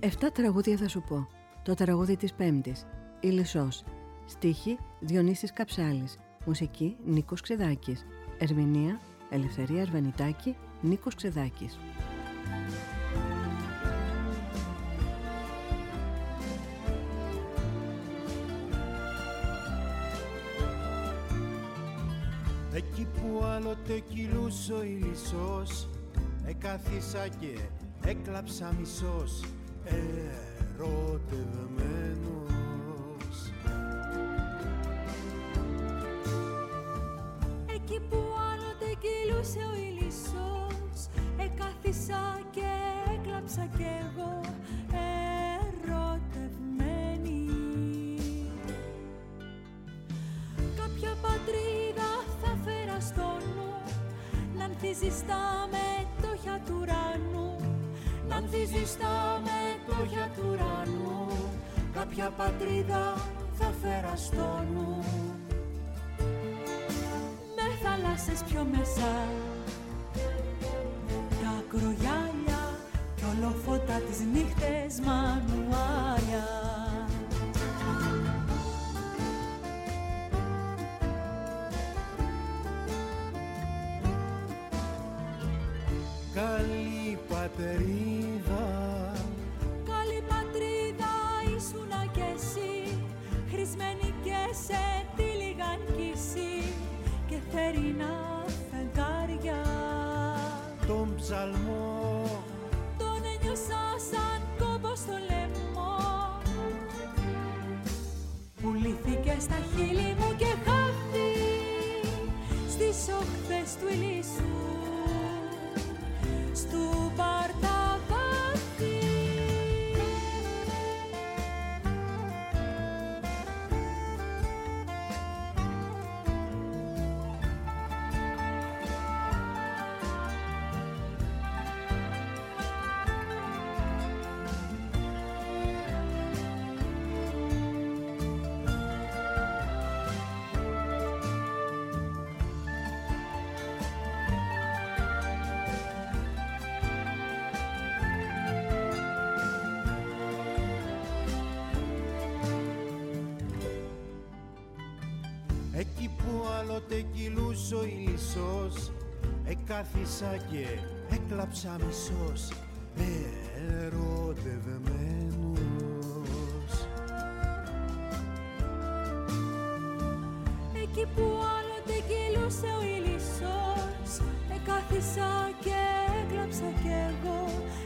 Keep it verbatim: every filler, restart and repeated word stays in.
Εφτά τραγούδια θα σου πω. Το τραγούδι της Πέμπτης, Ηλισσός. Στίχη Διονύσης Καψάλης. Μουσική Νίκος Ξεδάκης. Ερμηνεία Ελευθερία Αρβανιτάκη, Νίκος Ξεδάκης. Εκεί που άλλοτε κυλούσε ο Ηλισσός, εκάθισα και έκλαψα μισός, ερωτευμένος. Εκεί που άλλοτε κυλούσε ο Ηλισσός, εκάθισα και έκλαψα κι εγώ, ερωτευμένη. Κάποια πατρίδα θα φέρα στο νου, να ανθίζει στα μετόχια του ουρανού, να ανθίζει στα μετόχια του ουρανού. Κάποια πατρίδα θα φέρα στο νου, με θάλασσες πιο μέσα, τα ακρογιάλια κι ολόφωτα τις νύχτες μανουάρια. Καλή πατρίδα, καλή πατρίδα ήσουνα κι εσύ, χρησμένη και σε τύλιγαν κι εσύ και θερινά φεγγάρια. τον ψαλμό τον ένιωσα σαν κόμπο στο λαιμό, πουλήθηκε στα χείλη μου και χάθη στις όχθες του Ηλισσού, στου Παρταβάτη. εκεί που άλλοτε κυλούσε ο Ηλισσός, εκάθισα και έκλαψα μισός, ερωτευμένος. Εκεί που άλλοτε κυλούσε ο Ηλισσός, εκάθισα και έκλαψα κι εγώ,